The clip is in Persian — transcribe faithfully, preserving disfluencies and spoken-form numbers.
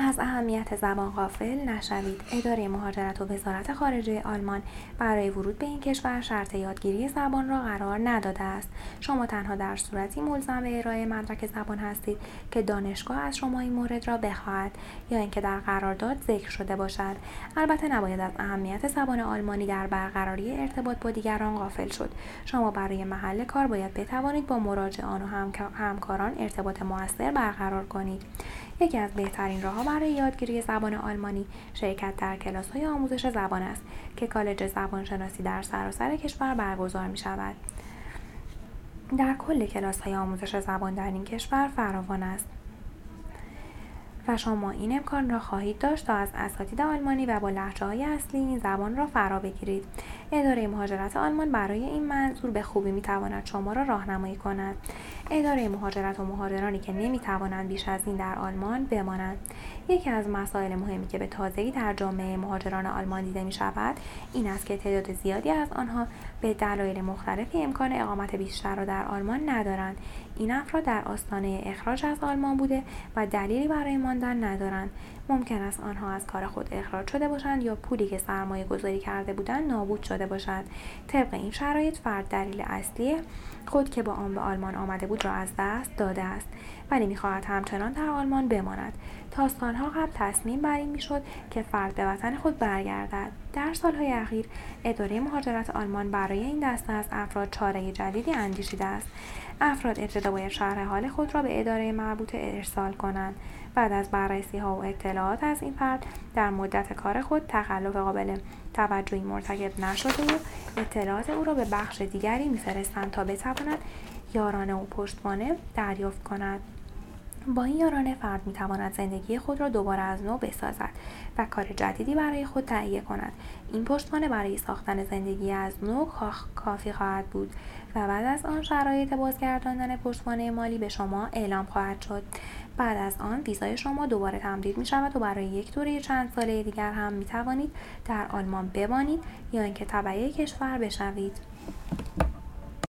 از اهمیت زبان غافل نشوید. اداره مهاجرت و وزارت خارجه آلمان برای ورود به این کشور شرط یادگیری زبان را قرار نداده است. شما تنها در صورتی ملزم به ارائه مدرک زبان هستید که دانشگاه از شما این مورد را بخواهد یا اینکه در قرارداد ذکر شده باشد. البته نباید از اهمیت زبان آلمانی در برقراری ارتباط با دیگران غافل شد. شما برای محل کار باید بتوانید با مراجعان و همکاران ارتباط مؤثر برقرار کنید. یکی از بهترین راه‌ها برای یادگیری زبان آلمانی شرکت در کلاس‌های آموزش زبان است که کالج زبانشناسی در سراسر کشور برگزار می‌شود. در کل کلاس‌های آموزش زبان در این کشور فراوان است و شما این امکان را خواهید داشت تا از اساتید آلمانی و با لهجه‌های اصلی این زبان را فرا بگیرید. اداره مهاجرت آلمان برای این منظور به خوبی می‌تواند شما را راهنمایی کند. اداره مهاجرت و مهاجرانی که نمی‌توانند بیش از این در آلمان بمانند. یکی از مسائل مهمی که به تازگی در جامعه مهاجران آلمان دیده می‌شود این است که تعداد زیادی از آنها به دلایل مختلفی امکان اقامت بیشتر را در آلمان ندارند. این افراد در آستانه اخراج از آلمان بوده و دلیلی برای ماندن ندارند. ممکن است آنها از کار خود اخراج شده باشند یا پولی که سرمایه گذاری کرده بودند نابود شده باشد. طبق این شرایط فرد دلیل اصلی خود که با آن به آلمان آمده بود را از دست داده است، ولی می‌خواهد همچنان در آلمان بماند. تا سالها قبل تصمیم بر این می‌شد که فرد به وطن خود برگردد. در سالهای اخیر اداره مهاجرت آلمان برای این دسته از افراد چاره جدیدی اندیشیده است. افراد ابتدا باید شرح حال خود را به اداره مربوطه ارسال کنند. بعد از بررسی‌ها و اطلاعات از این فرد در مدت کار خود تخلف قابل توجهی مرتکب نشده و اطلاعات او را به بخش دیگری می‌فرستند تا بتواند یارانه و پشتوانه دریافت کند. با این یارانه فرد می‌تواند زندگی خود را دوباره از نو بسازد و کار جدیدی برای خود تهیه کند. این پشتوانه برای ساختن زندگی از نو کافی خواهد بود و بعد از آن شرایط بازگرداندن پشتوانه مالی به شما اعلام خواهد شد. بعد از آن ویزای شما دوباره تمدید می شود و برای یک دوره چند ساله دیگر هم می توانید در آلمان بمانید یا اینکه تبعیه کشور بشوید.